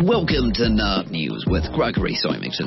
Welcome to Nerd News with Gregory Symington.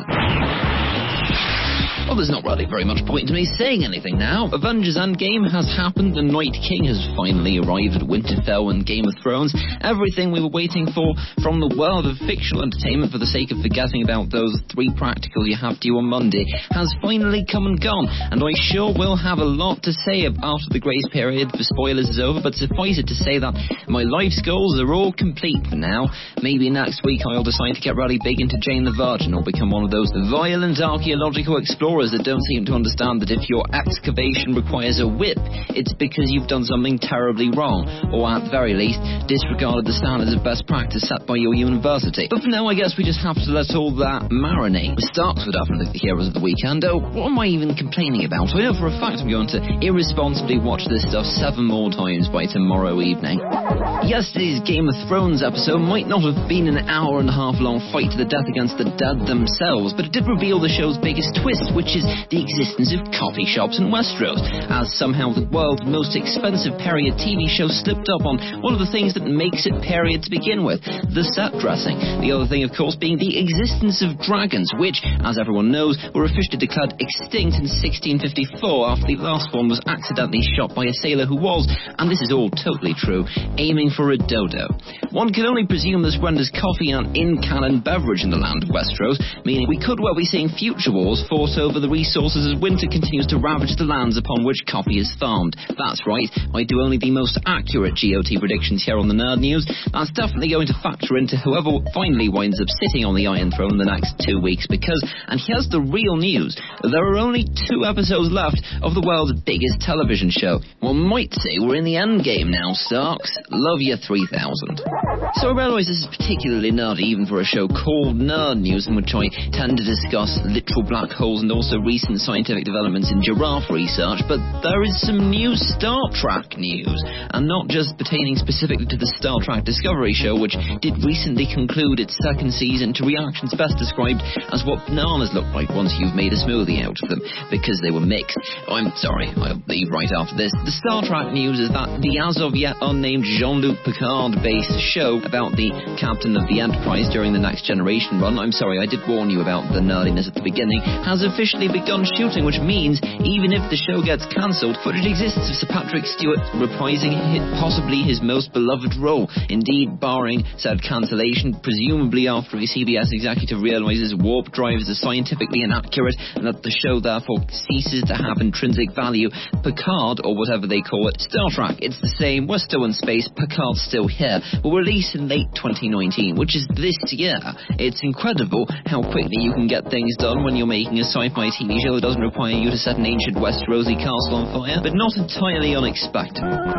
Well, there's not really very much point to me saying anything now. Avengers Endgame has happened, the Night King has finally arrived at Winterfell and Game of Thrones. Everything we were waiting for from the world of fictional entertainment, for the sake of forgetting about those 3 practicals you have due on Monday, has finally come and gone. And I sure will have a lot to say after the grace period for spoilers is over, but suffice it to say that my life's goals are all complete for now. Maybe next week I'll decide to get really big into Jane the Virgin, or become one of those violent archaeological explorers that don't seem to understand that if your excavation requires a whip, it's because you've done something terribly wrong, or at the very least, disregarded the standards of best practice set by your university. But for now, I guess we just have to let all that marinate. Starks were definitely the heroes of the weekend. Oh, what am I even complaining about? I know for a fact I'm going to irresponsibly watch this stuff 7 more times by tomorrow evening. Yesterday's Game of Thrones episode might not have been an hour-and-a-half long fight to the death against the dead themselves, but it did reveal the show's biggest twist, which is the existence of coffee shops in Westeros, as somehow the world's most expensive period TV show slipped up on one of the things that makes it period to begin with, the set dressing. The other thing, of course, being the existence of dragons, which, as everyone knows, were officially declared extinct in 1654 after the last one was accidentally shot by a sailor who was, and this is all totally true, aiming for a dodo. One can only presume this renders coffee an in-canon beverage in the land of Westeros, meaning we could well be seeing future wars fought over the resources as winter continues to ravage the lands upon which coffee is farmed. That's right, I do only the most accurate GOT predictions here on the Nerd News. That's definitely going to factor into whoever finally winds up sitting on the Iron Throne in the next 2 weeks, because, and here's the real news, there are only 2 episodes left of the world's biggest television show. One might say we're in the end game now, Starks. Love you 3000. So I realise this is particularly nerdy even for a show called Nerd News, in which I tend to discuss literal black holes and also recent scientific developments in giraffe research, but there is some new Star Trek news, and not just pertaining specifically to the Star Trek Discovery show, which did recently conclude its 2nd season to reactions best described as what bananas look like once you've made a smoothie out of them, because they were mixed. I'm sorry, I'll leave right after this. The Star Trek news is that the as of yet unnamed Jean-Luc Picard-based show about the captain of the Enterprise during the Next Generation run, I'm sorry, I did warn you about the nerdiness at the beginning, has officially begun shooting, which means even if the show gets cancelled, footage exists of Sir Patrick Stewart reprising possibly his most beloved role. Indeed, barring said cancellation, presumably after a CBS executive realises warp drives are scientifically inaccurate and that the show therefore ceases to have intrinsic value, Picard, or whatever they call it, Star Trek, it's the same, we're still in space, Picard's still here, will release in late 2019, which is this year. It's incredible how quickly you can get things done when you're making a sci-fi TV show that doesn't require you to set an ancient Westerosi castle on fire, but not entirely unexpected.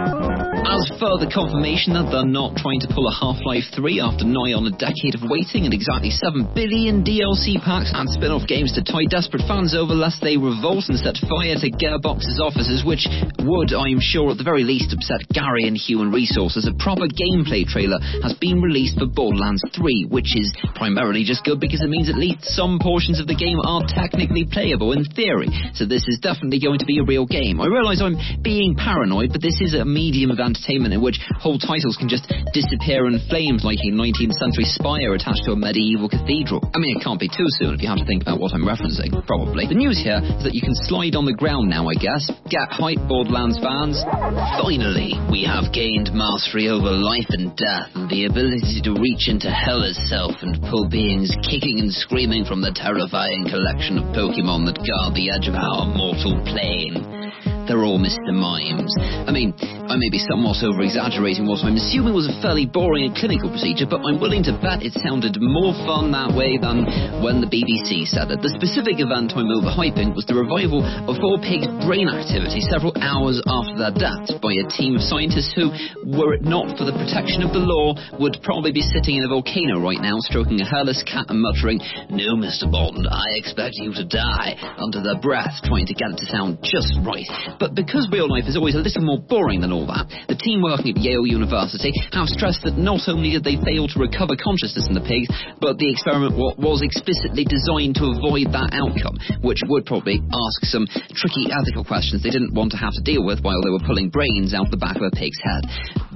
As further confirmation that they're not trying to pull a Half-Life 3 after nigh on a decade of waiting and exactly 7 billion DLC packs and spin-off games to tide desperate fans over lest they revolt and set fire to Gearbox's offices, which would, I'm sure, at the very least upset Gary and Human Resources, a proper gameplay trailer has been released for Borderlands 3, which is primarily just good because it means at least some portions of the game are technically playable in theory, so this is definitely going to be a real game. I realise I'm being paranoid, but this is a medium of entertainment in which whole titles can just disappear in flames like a 19th century spire attached to a medieval cathedral. I mean, it can't be too soon if you have to think about what I'm referencing, probably. The news here is that you can slide on the ground now, I guess. Get hype, Borderlands fans. Finally, we have gained mastery over life and death and the ability to reach into hell itself and pull beings kicking and screaming from the terrifying collection of Pokemon that guard the edge of our mortal plane. They're all Mr. Mimes. I mean, I may be somewhat over-exaggerating what I'm assuming was a fairly boring and clinical procedure, but I'm willing to bet it sounded more fun that way than when the BBC said it. The specific event I'm overhyping was the revival of 4 pigs' brain activity several hours after their deaths by a team of scientists who, were it not for the protection of the law, would probably be sitting in a volcano right now, stroking a hairless cat and muttering, "No, Mr. Bond, I expect you to die," under their breath, trying to get it to sound just right. But because real life is always a little more boring than all that, the team working at Yale University have stressed that not only did they fail to recover consciousness in the pigs, but the experiment was explicitly designed to avoid that outcome, which would probably ask some tricky ethical questions they didn't want to have to deal with while they were pulling brains out the back of a pig's head.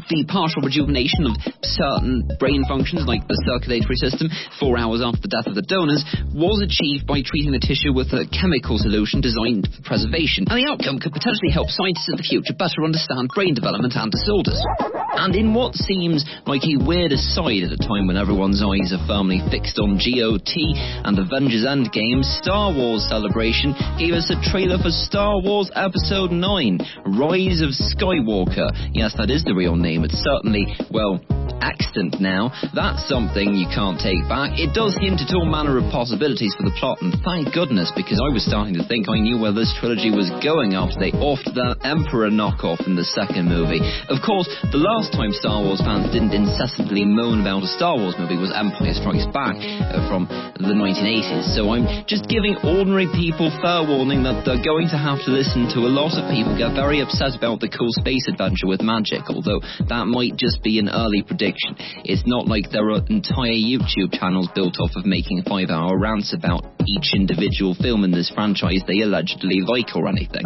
the partial rejuvenation of certain brain functions like the circulatory system 4 hours after the death of the donors was achieved by treating the tissue with a chemical solution designed for preservation, and the outcome could potentially help scientists in the future better understand brain development and disorders. And in what seems like a weird aside at a time when everyone's eyes are firmly fixed on GOT and Avengers Endgame, Star Wars Celebration gave us a trailer for Star Wars Episode 9, Rise of Skywalker. Yes, that is the real name. It's certainly, well, extant now. That's something you can't take back. It does hint at all manner of possibilities for the plot, and thank goodness, because I was starting to think I knew where this trilogy was going after they offed that Emperor knockoff in the second movie. Of course, the last time Star Wars fans didn't incessantly moan about a Star Wars movie was Empire Strikes Back from the 1980s, so I'm just giving ordinary people fair warning that they're going to have to listen to a lot of people get very upset about the cool space adventure with magic, although that might just be an early prediction. It's not like there are entire YouTube channels built off of making 5-hour rants about each individual film in this franchise they allegedly like or anything.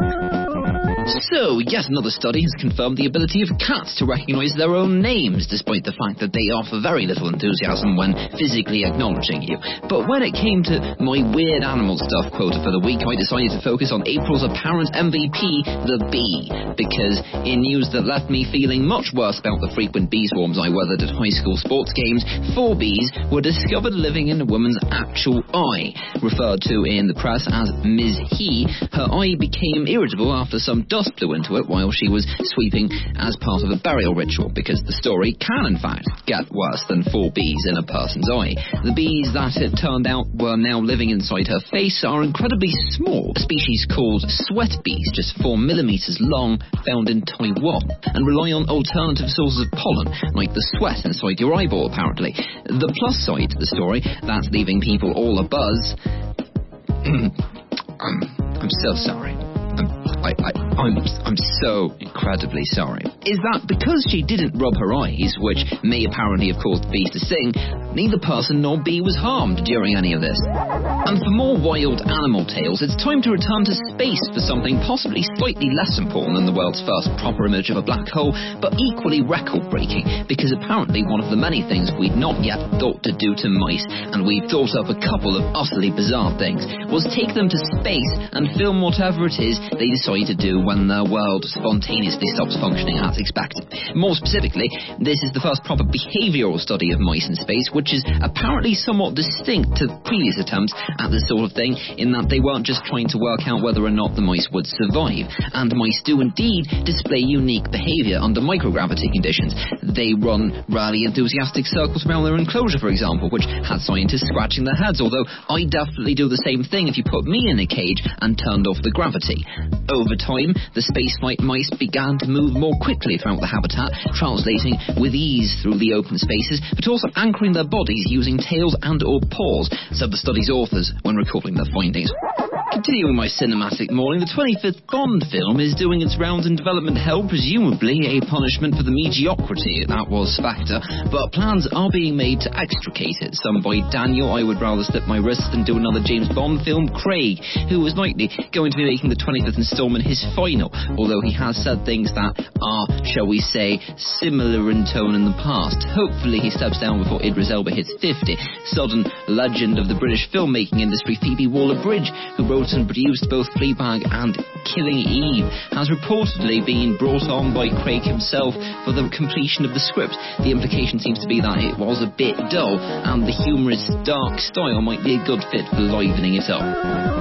So, yet another study has confirmed the ability of cats to recognise their own names, despite the fact that they offer very little enthusiasm when physically acknowledging you. But when it came to my weird animal stuff quota for the week, I decided to focus on April's apparent MVP, the bee, because in news that left me feeling much worse about the frequent bee swarms I weathered at high school sports games, 4 bees were discovered living in a woman's actual eye. Referred to in the press as Ms. He, her eye became irritable after some dust blew into it while she was sweeping as part of a burial ritual, because the story can in fact get worse than 4 bees in a person's eye. The bees that it turned out were now living inside her face are incredibly small, a species called sweat bees, just 4 millimeters long, found in Taiwan, and rely on alternative sources of pollen, like the sweat inside your eyeball apparently. The plus side to the story, that's leaving people all abuzz. I'm so sorry. I'm so incredibly sorry. Is that because she didn't rub her eyes, which may apparently have caused bees to sing, neither person nor bee was harmed during any of this. And for more wild animal tales, it's time to return to space for something possibly slightly less important than the world's first proper image of a black hole, but equally record-breaking, because apparently one of the many things we'd not yet thought to do to mice, and we've thought up a couple of utterly bizarre things, was take them to space and film whatever it is they decide to do when their world spontaneously stops functioning as expected. More specifically, this is the first proper behavioural study of mice in space, which is apparently somewhat distinct to previous attempts at this sort of thing, in that they weren't just trying to work out whether or not the mice would survive. And mice do indeed display unique behaviour under microgravity conditions. They run rarely enthusiastic circles around their enclosure, for example, which had scientists scratching their heads, although I definitely do the same thing if you put me in a cage and turned off the gravity. Over time, the spaceflight mice began to move more quickly throughout the habitat, translating with ease through the open spaces, but also anchoring their bodies using tails and or paws, said the study's authors when recording their findings. Continuing my cinematic morning, the 25th Bond film is doing its rounds in development hell, presumably a punishment for the mediocrity that was Spectre, but plans are being made to extricate it. Some by Daniel, I would rather slip my wrist than do another James Bond film, Craig, who is likely going to be making the 25th installment his final, although he has said things that are, shall we say, similar in tone in the past. Hopefully he steps down before Idris Elba hits 50. Sudden legend of the British filmmaking industry, Phoebe Waller-Bridge, who wrote and produced both Fleabag and Killing Eve, has reportedly been brought on by Craig himself for the completion of the script. The implication seems to be that it was a bit dull, and the humorous, dark style might be a good fit for livening it up.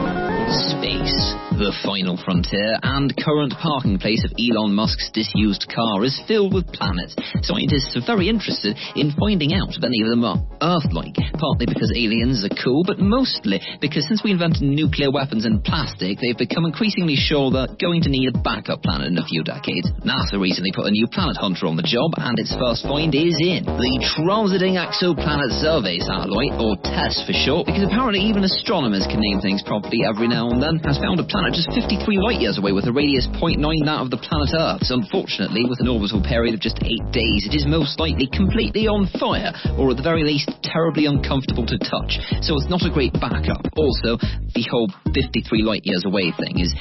Space, the final frontier, and current parking place of Elon Musk's disused car is filled with planets. Scientists are very interested in finding out if any of them are Earth-like, partly because aliens are cool, but mostly because since we invented nuclear weapons and plastic, they've become increasingly sure they're going to need a backup planet in a few decades. NASA recently put a new planet hunter on the job, and its first find is in the Transiting Exoplanet Survey Satellite, or TESS for short, because apparently even astronomers can name things properly every now and then, has found a planet just 53 light years away with a radius 0.9 that of the planet Earth. So unfortunately, with an orbital period of just 8 days, it is most likely completely on fire, or at the very least terribly uncomfortable to touch. So it's not a great backup. Also, the whole 53 light years away thing is still a bit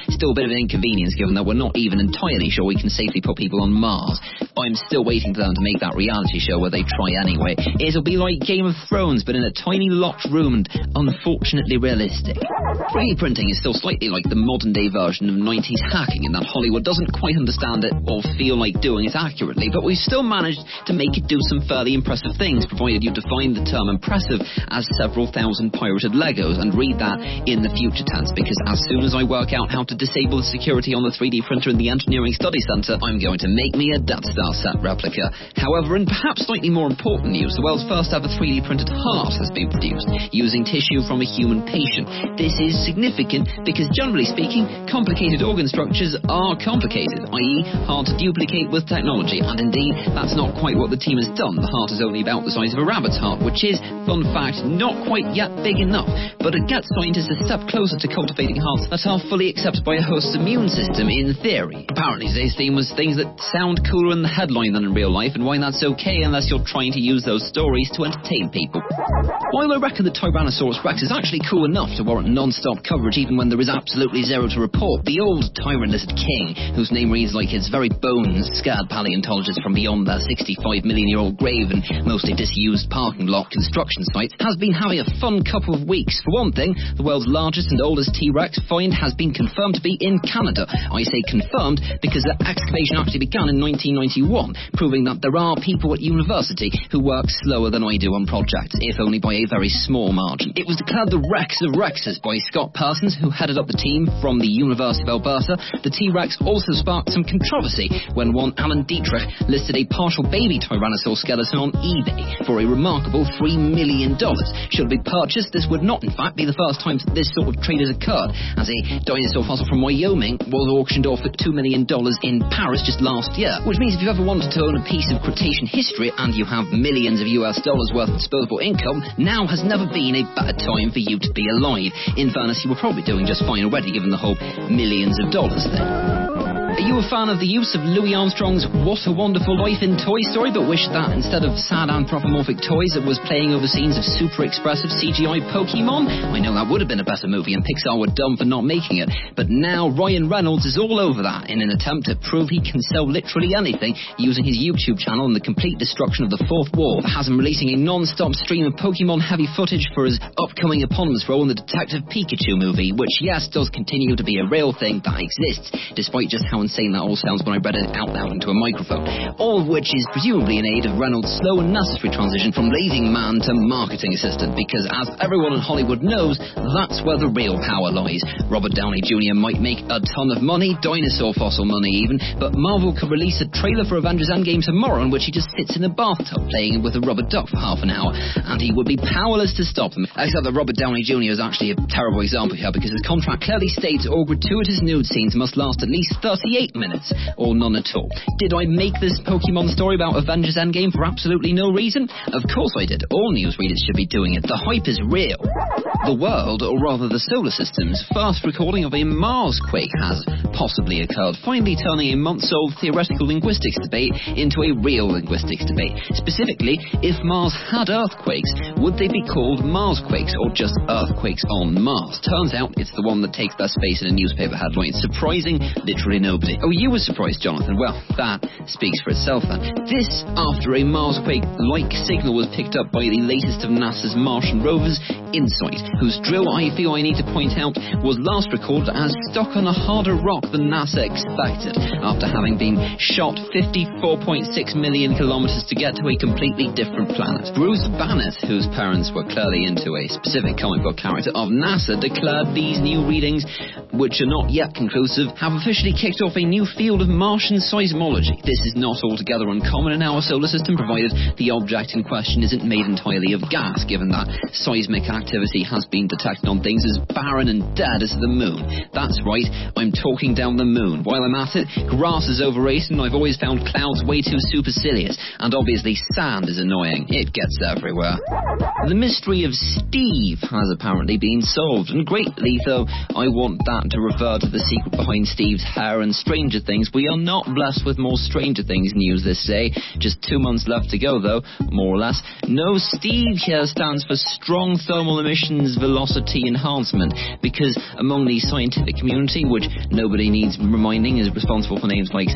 bit of an inconvenience given that we're not even entirely sure we can safely put people on Mars. I'm still waiting for them to make that reality show where they try anyway. It'll be like Game of Thrones, but in a tiny locked room and unfortunately realistic. 3D printing is still slightly like the modern day version of 90s hacking in that Hollywood doesn't quite understand it or feel like doing it accurately, but we've still managed to make it do some fairly impressive things, provided you define the term impressive as several thousand pirated Legos and read that in the future tense, because as soon as I work out how to disable the security on the 3D printer in the Engineering Study Centre, I'm going to make me a Death Star set replica. However, in perhaps slightly more important news, the world's first ever 3D printed heart has been produced using tissue from a human patient. This is significant because, generally speaking, complicated organ structures are complicated, i.e. hard to duplicate with technology, and indeed, that's not quite what the team has done. The heart is only about the size of a rabbit's heart, which is, fun fact, not quite yet big enough, but it gets scientists a step closer to cultivating hearts that are fully accepted by a host's immune system in theory. Apparently, today's theme was things that sound cooler in the headline than in real life, and why that's okay unless you're trying to use those stories to entertain people. While I reckon the Tyrannosaurus Rex is actually cool enough to warrant non-stop coverage even when there is absolutely zero to report, the old tyrant lizard king, whose name reads like his very bones, scared paleontologists from beyond their 65 million-year-old grave and mostly disused parking lot construction site, has been having a fun couple of weeks. For one thing, the world's largest and oldest T-Rex find has been confirmed to be in Canada. I say confirmed because the excavation actually began in 1991, proving that there are people at university who work slower than I do on projects, if only by a very small margin. It was declared the Rex of Rexes by Scott Parsons, who headed up the team from the University of Alberta. The T-Rex also sparked some controversy when one Alan Dietrich listed a partial baby Tyrannosaur skeleton on eBay for a remarkable $3 million. Should it be purchased, this would not, in fact, be the first time this sort of trade has occurred, as a dinosaur fossil from Wyoming was auctioned off at $2 million in Paris just last year, which means if you've ever wanted to own a piece of Cretacean history and you have millions of US dollars worth of disposable income, now has never been a better time for you to be alive. In fairness, you were probably doing just fine already, given the whole millions of dollars thing. Are you a fan of the use of Louis Armstrong's What a Wonderful Life in Toy Story, but wish that instead of sad anthropomorphic toys it was playing over scenes of super expressive CGI Pokemon? I know that would have been a better movie and Pixar were dumb for not making it, but now Ryan Reynolds is all over that in an attempt to prove he can sell literally anything using his YouTube channel and the complete destruction of the fourth wall, for Hasm releasing a non-stop stream of Pokemon-heavy footage for his upcoming eponymous role in the Detective Pikachu movie, which, yes, does continue to be a real thing that exists, despite just how insane that all sounds when I read it out loud into a microphone. All of which is presumably in aid of Reynolds' slow and necessary transition from leading man to marketing assistant, because as everyone in Hollywood knows, that's where the real power lies. Robert Downey Jr. might make a ton of money, dinosaur fossil money even, but Marvel could release a trailer for Avengers Endgame tomorrow in which he just sits in a bathtub playing with a rubber duck for half an hour, and he would be powerless to stop them. Except that Robert Downey Jr. is actually a terrible example here, because his contract clearly states all gratuitous nude scenes must last at least 38 minutes, or none at all. Did I make this Pokemon story about Avengers Endgame for absolutely no reason? Of course I did. All newsreaders should be doing it. The hype is real. The world, or rather the solar system's first recording of a Mars quake has possibly occurred, finally turning a months-old theoretical linguistics debate into a real linguistics debate. Specifically, if Mars had earthquakes, would they be called Marsquakes or just earthquakes on Mars? Turns out it's the one that takes their space in a newspaper headline, surprising literally nobody. Oh, you were surprised, Jonathan? Well, that speaks for itself then. This after a Marsquake-like signal was picked up by the latest of NASA's Martian rovers, InSight, whose drill, I feel I need to point out, was last recorded as stuck on a harder rock than NASA expected, after having been shot 54.6 million kilometers to get to a completely different planet. Bruce Banner, whose parents were clearly into a specific comic book character of NASA, declared these new readings, which are not yet conclusive, have officially kicked off a new field of Martian seismology. This is not altogether uncommon in our solar system, provided the object in question isn't made entirely of gas, given that seismic activity has been detected on things as barren and dead as the moon. That's right, I'm talking down the moon. While I'm at it, grass is overrated and I've always found clouds way too supercilious, and obviously sand is annoying. It gets everywhere. The mystery of Steve has apparently been solved, and greatly though I want that to refer to the secret behind Steve's hair and Stranger Things, we are not blessed with more Stranger Things news this day. Just 2 months left to go though, more or less. No Steve here stands for strong thermal emissions Newton's velocity enhancement, because among the scientific community, which nobody needs reminding is responsible for names like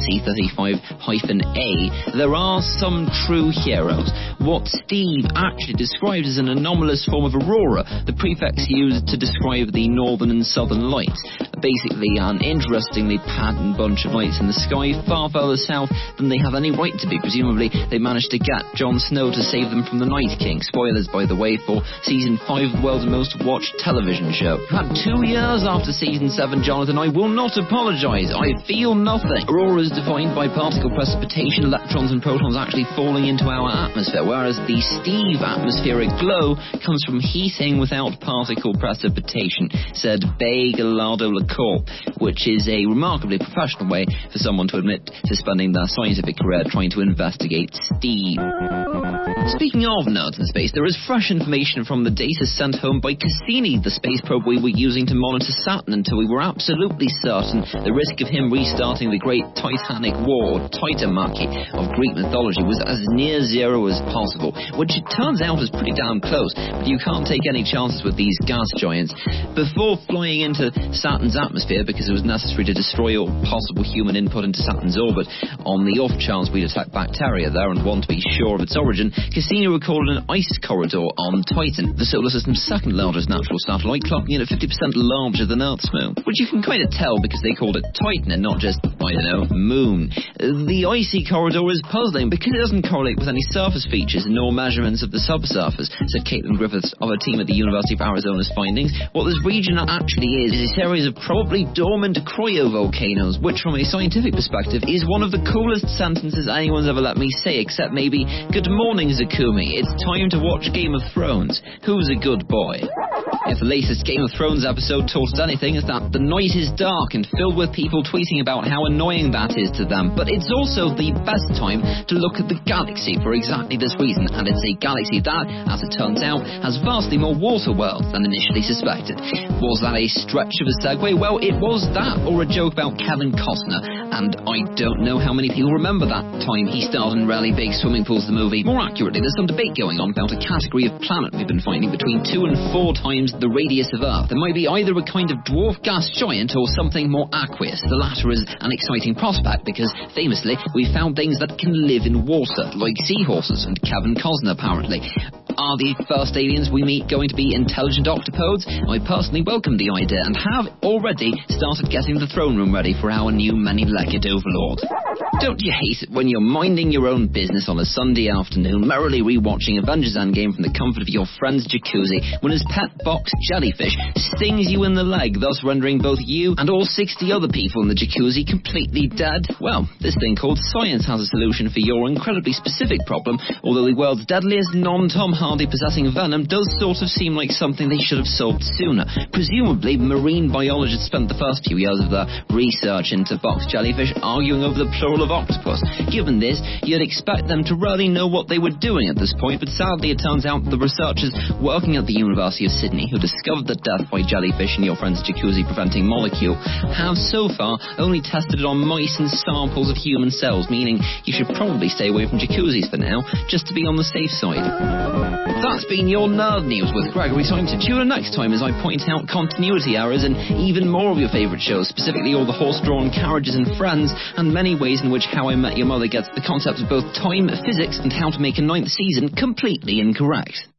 C35-A, there are some true heroes. What Steve actually described as an anomalous form of aurora, the prefix used to describe the northern and southern lights. Basically an interestingly patterned bunch of lights in the sky far further south than they have any right to be. Presumably they managed to get Jon Snow to save them from the Night King. Spoilers, by the way, for Season 5 of the world's most watched television show. Had 2 years after Season 7, Jonathan. I will not apologise. I feel nothing. Aurora is defined by particle precipitation, electrons and protons actually falling into our atmosphere, whereas the Steve atmospheric glow comes from heating without particle precipitation, said Bay Gallardo LaCour, which is a remarkably professional way for someone to admit to spending their scientific career trying to investigate Steve. Speaking of nerds in space, there is fresh information from the data sent home by Cassini, the space probe we were using to monitor Saturn until we were absolutely certain the risk of him restarting the great Titanic War, or Titamaki, of Greek mythology was as near zero as possible, which it turns out is pretty damn close, but you can't take any chances with these gas giants. Before flying into Saturn's atmosphere, because it was necessary to destroy all possible human input into Saturn's orbit, on the off chance we detect bacteria there and want to be sure of its origin, Cassini recorded an ice corridor on Titan, the solar system's second largest natural satellite, clocking in at 50% larger than Earth's moon, which you can kind of tell because they called it Titan and not just, I don't know, moon. The icy corridor is puzzling because it doesn't correlate with any surface features nor measurements of the subsurface, said Caitlin Griffiths of a team at the University of Arizona's findings. What this region actually is a series of probably dormant cryovolcanoes, which from a scientific perspective is one of the coolest sentences anyone's ever let me say, except maybe, "Good morning, Zakumi. It's time to watch Game of Thrones. Who's a good boy?" If the latest Game of Thrones episode taught us anything, it's that the night is dark and filled with people tweeting about how annoying that is to them. But it's also the best time to look at the galaxy for exactly this reason, and it's a galaxy that, as it turns out, has vastly more water worlds than initially suspected. Was that a stretch of a segue? Well, it was that, or a joke about Kevin Costner, and I don't know how many people remember that time he starred in Really Big Swimming Pools the movie. More accurately, there's some debate going on about a category of planet we've been finding between 2 and 4 times the radius of Earth. There might be either a kind of dwarf gas giant or something more aqueous. The latter is an exciting prospect because, famously, we found things that can live in water, like seahorses and Kevin Costner, apparently. Are the first aliens we meet going to be intelligent octopodes? I personally welcome the idea and have already started getting the throne room ready for our new many-legged overlord. Don't you hate it when you're minding your own business on a Sunday afternoon, merrily rewatching Avengers Endgame from the comfort of your friend's jacuzzi, when his pet box jellyfish stings you in the leg, thus rendering both you and all 60 other people in the jacuzzi completely dead? Well, this thing called science has a solution for your incredibly specific problem, although the world's deadliest non-Tom Hardy possessing venom does sort of seem like something they should have solved sooner. Presumably, marine biologists spent the first few years of their research into box jellyfish arguing over the plural of octopus. Given this, you'd expect them to really know what they were doing at this point, but sadly it turns out the researchers working at the University of Sydney who discovered the death by jellyfish in your friend's jacuzzi preventing molecule have so far only tested it on mice and samples of human cells, meaning you should probably stay away from jacuzzis for now, just to be on the safe side. That's been your Nerd News with Gregory Sympton. Tune in next time as I point out continuity errors in even more of your favourite shows, specifically all the horse-drawn carriages and Friends, and many ways in which How I Met Your Mother gets the concepts of both time, physics, and how to make a 9th season completely incorrect.